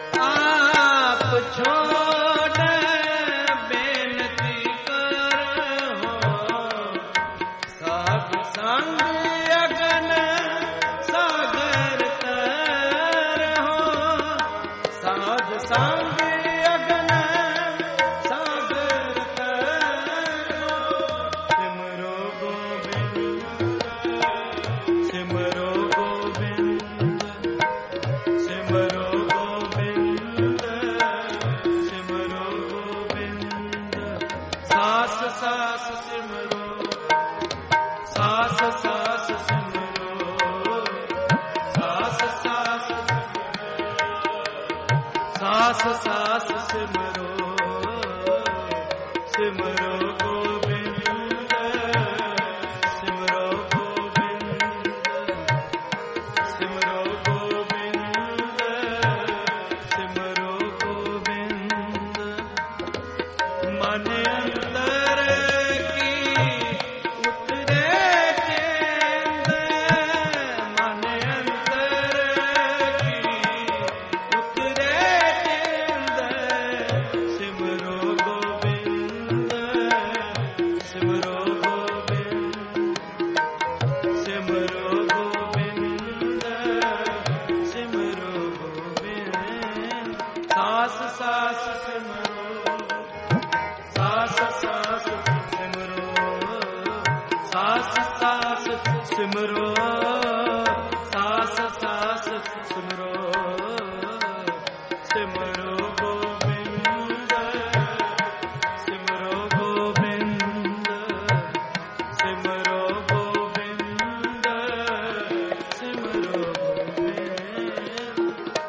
छोड़ बेनती कर ਸੰਗ ਅਗਨ ਸਾਗਰ ਤਰੋ। ਸਿਮਰੋ ਗੋਬਿੰਦ ਸਿਮਰੋ ਗੋਬਿੰਦ ਸਿਮਰੋ ਗੋਬਿੰਦ ਸਿਮਰੋ ਗੋਬਿੰਦ। ਸਾਸ ਸਾਸ ਸਿਮਰੋ ਸਾਸ ਸਾਸ ਸਿਮਰੋ ਸਾਸ ਸਾਸ ਸਾਸ ਸਾਸ ਸਿਮਰੋ ਸਿਮਰੋ ਗੋਬਿੰਦ ਸਿਮਰੋ ਗੋਬਿੰਦ ਸਿਮਰੋ ਗੋਬਿੰਦ ਸਿਮਰੋ ਗੋਬਿੰਦ। ਮਨ ਅੰਦਰ ਕੀ ਉਤਰੇ ਚੇਂਦ ਮਨ ਅੰਦਰ ਕੀ ਉਤਰੇ ਚੇਂਦ। ਸਿਮਰੋ ਗੋਬਿੰਦ ਸਿਮਰੋ ਗੋਬਿੰਦ ਸਿਮਰੋ ਗੋਬਿੰਦ ਸਿਮਰੋ ਗੋਬਿੰਦ। ਸਾਸ ਸਾਸ ਸਿਮਰੋ ਸਾਸ ਸਾਸ ਸਿਮਰੋ ਸਾਸ ਸਾਸ ਸਿਮਰੋ ਸਾਸ ਸਾਸ ਸਿਮਰੋ ਸਿਮਰੋ ਗੋਬਿੰਦ ਸਿਮਰੋ ਗੋਬਿੰਦ ਸਿਮਰੋ ਗੋਬਿੰਦ ਸਿਮਰੋ ਗੋਬਿੰਦ।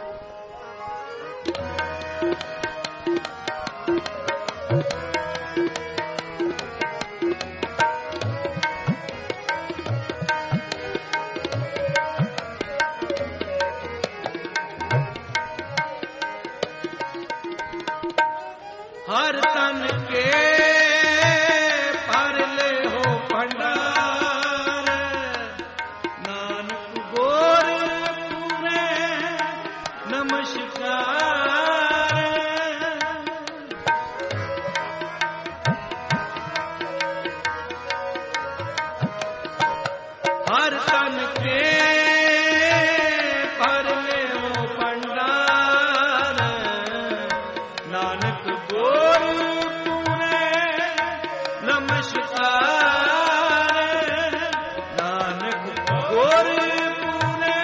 हर तन के पर ले हो भंडार। नानक गोर पूरे नमस्कार। हर तन के पर ले हो भंडार। नानक गोर पूरे नमस्कार। नानक गोर पूरे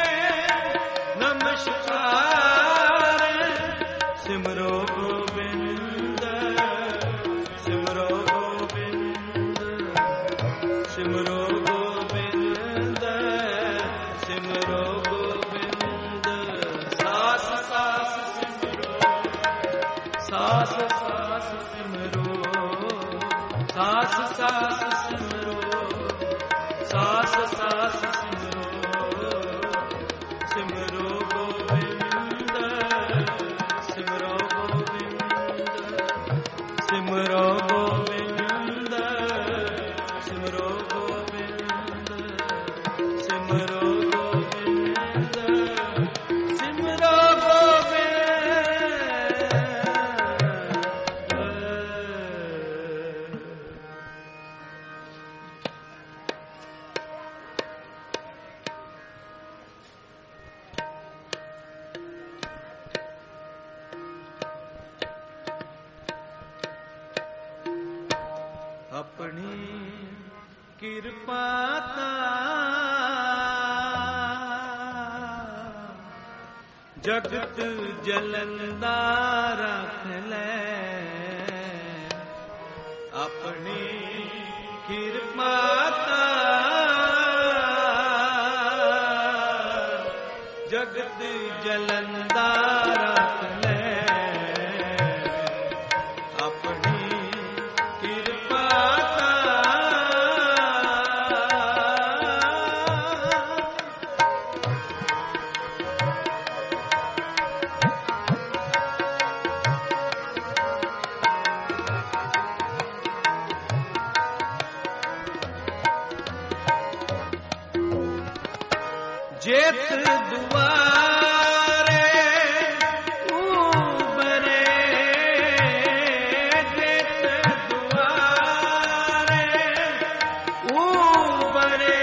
नमस्कार। सिमरो गोबिंद सिमरो गोबिंद सिमरो गोबिंद सिमरो गोबिंद। सास सास सिमरो सास सास सिमरो सास सास सिमरो सास सास सिमरो सिमरो गोबिंद सिमरो गोबिंद सिमरो गोबिंद सिमरो गोबिंद सिमरो गोबिंद सिमरो अपनी कृपा जगत जलंदा रख ले। अपनी कृपा जगत जलंदा रख ले। अपनी कृपा जेत दुआरे उबरे जेत दुआरे उबरे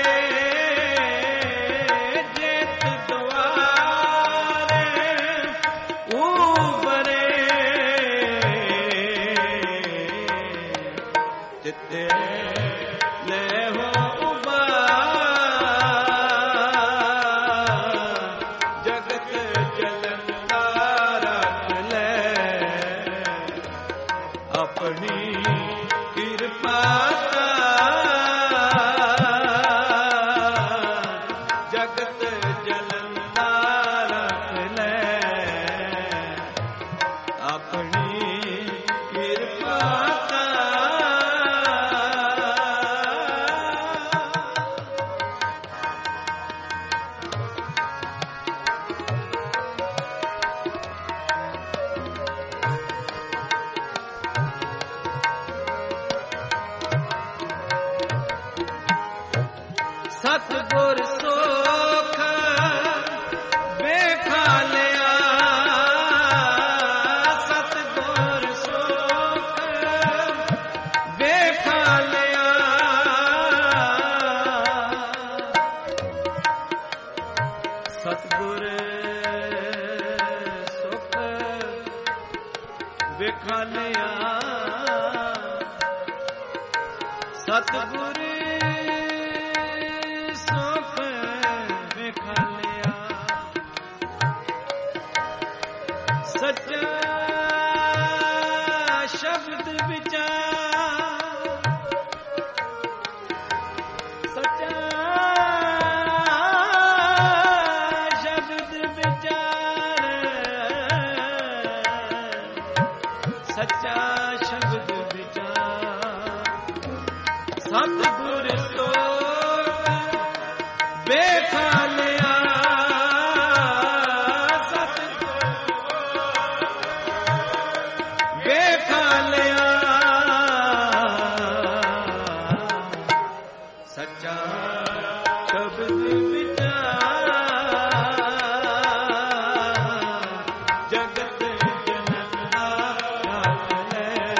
जेत दुआरे उबरे ਆਪਣੀ ਕਿਰਪਾ ਤਾ ਸਤਿਗੁਰ ਸੋਖ ਵੇਖਾ ਲਿਆ ਸਤਿਗੁਰ ਸੋਖ ਵੇਖਾ ਲਿਆ ਸਤਿਗੁਰ ਸੁਖ ਵੇਖਾ ਲਿਆ ਸਤਿਗੁਰ ਸੱਚਾ ਸ਼ਬਦ ਵਿਚਾਰ ਸੱਚਾ ਸ਼ਬਦ ਵਿਚਾਰ ਸੱਚਾ ਸ਼ਬਦ ਵਿਚਾਰ ਸਤਿਗੁਰ ਸੋਖ ਵੇਖਾ ਲਿਆ ਸੱਚਾ ਸ਼ਬਦ ਵਿਚਾਰ ਜਗਤ ਜਨਤਾ ਰੱਖ ਲੈ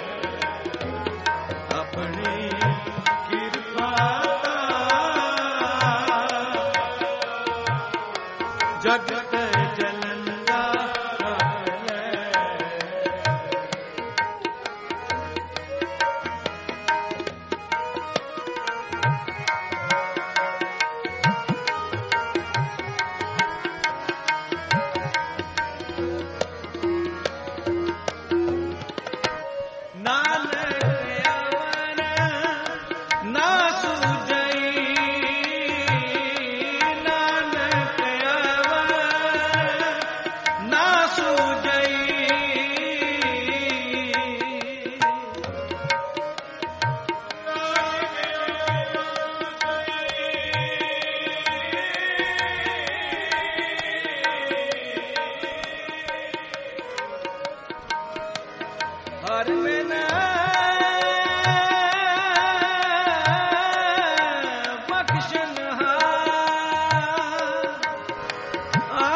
ਆਪਣੀ ਕਿਰਪਾ ਜਗਤ ਜਨਤਾ ਰੱਖ ਲੈ ਹਰ ਬਿਨਾ ਬਖਸ਼ਨਹਾਰ ਆ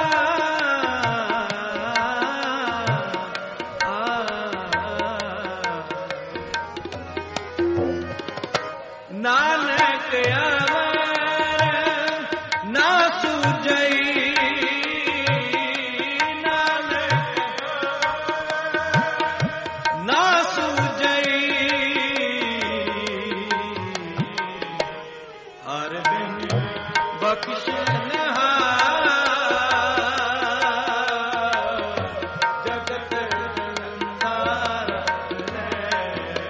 ਨਾਨਕ ਅਵਰ ਨਾ ਸੂਝਈ ਨਾ ਸੂਝਈ ਹਰ ਬਿਨ ਬਖਸ਼ਨਹਾਰ ਜਗਤ ਜਨਤਾ ਰੱਖ ਲੈ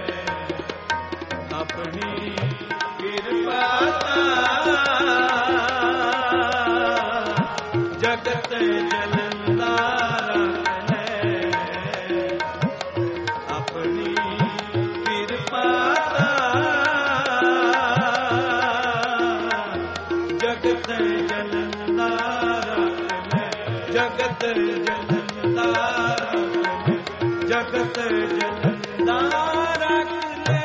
ਆਪਣੀ ਕਿਰਪਾ ਜਗਤ ਜਨਤਾ ਰੱਖ ਲੈ ਆਪਣੀ ਕਿਰਪਾ ਜਗਤ ਜਨਤਾ ਰੱਖ ਲੈ ਜਗਤ ਜਨਤਾ ਰੱਖ ਲੈ ਜਗਤ ਜਨਤਾ ਰੱਖ ਲੈ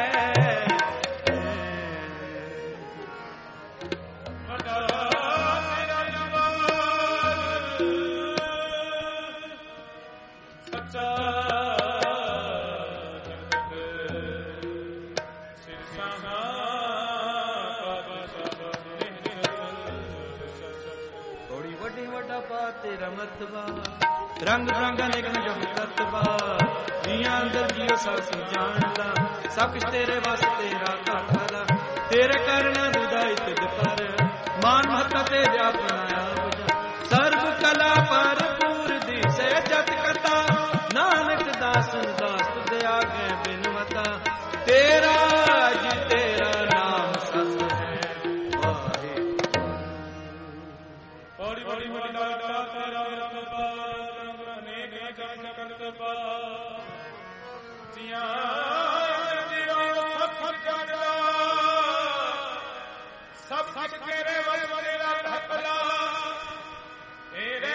ਥੋੜੀ ਵੱਡੀ ਵੱਡਾ ਪਾ ਤੇਰਾ ਮਰਤਬਾ ਰੰਗ ਰੰਗਾਂ ਦੇ ਗਨ ਜੋ ਕਰਤਬਾ ਜੀਆਂ ਅੰਦਰ ਜੀਓ ਸਭ ਜਾਣਦਾ ਸਭ ਕੁਛ ਤੇਰੇ ਵਸ ਤੇਰਾ ਘਾਟਾ ਤੇਰੇ ਕਰਨਾ ਦੁਦਾਈ ਤੁਧ ਪਰ ਮਾਨ ਮਹੱਤਾ ਤੇ ਵਿਆਪਨਾਇਆ ਬੁਝਾ ਸਰਬ ਕਲਾ ਭਰਪੂਰ ਦੀ ਸੇ ਜਤ ਕਤਾ ਨਾਨਕ ਦਾਸਨ ਦਾਸ ਤੁਧ ਆਗੇ ਬਿਨਵਤਾ ਤੇਰਾ ਜੀ ਤੇਰਾ ਨਾਮ ਸਤ ਹੈ ਵਾਹਿਗੁਰੂ ਬੜੀ ਬੜੀ ਵੱਡੀ ਦਾਤਾ ਤੇਰਾ ਰੰਗ ਪਾਰ ਰੰਗ ਅਨੇਕ ਜਾਨ ਕਰਤ ਪਾ ਜਿਆਂ ਜਿਉ ਸਭ ਜਾਣਦਾ ਸਭ ਕੁਛ ਤੇਰੇ ਵਸ ਤੇਰਾ ਭਲਾ ਤੇਰੇ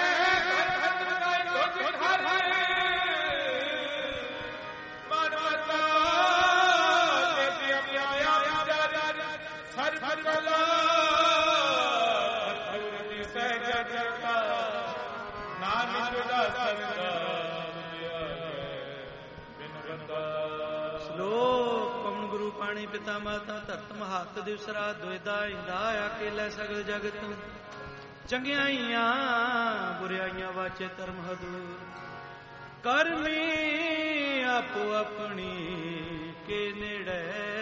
ਪਾਣੀ ਪਿਤਾ ਮਾਤਾ ਧਰਤ ਮਹੱਤ ਦਿਵਸਰਾ ਦੁਇਦਾ ਇੰਦਾ ਅਕੇਲੇ ਸਗਲ ਜਗਤ ਚੰਗਿਆਈਆਂ ਬੁਰਿਆਈਆਂ ਵਾਚੇ ਧਰਮ ਹਦੂਰ ਕਰਮੀ ਆਪੋ ਆਪਣੀ ਕੇ ਨੇੜੇ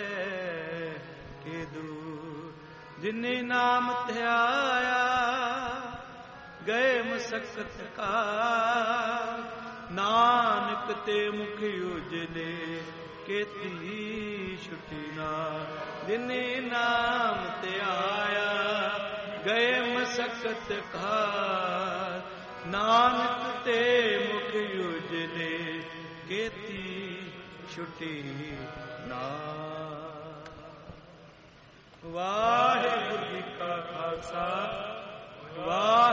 ਕੇ ਦੂਰ ਜਿਨੇ ਨਾਮ ਧਿਆਇਆ ਗਏ ਮਸਕਤ ਕਾ ਨਾਨਕ ਤੇ ਮੁਖ ਉਜਲੇ ਕੀਤੀ ਛੁੱਟੀ ਨਾ ਜਿਨੇ ਨਾਮ ਤੇ ਆਇਆ ਗਏ ਮਸਕਤ ਕਾ ਨਾਨਕ ਤੇ ਮੁਖ ਉਜਲੇ ਕੀਤੀ ਛੁੱਟੀ ਨਾ। ਵਾਹਿਗੁਰੂ ਜੀ ਕਾ ਖਾਲਸਾ ਵਾਹਿਗੁਰੂ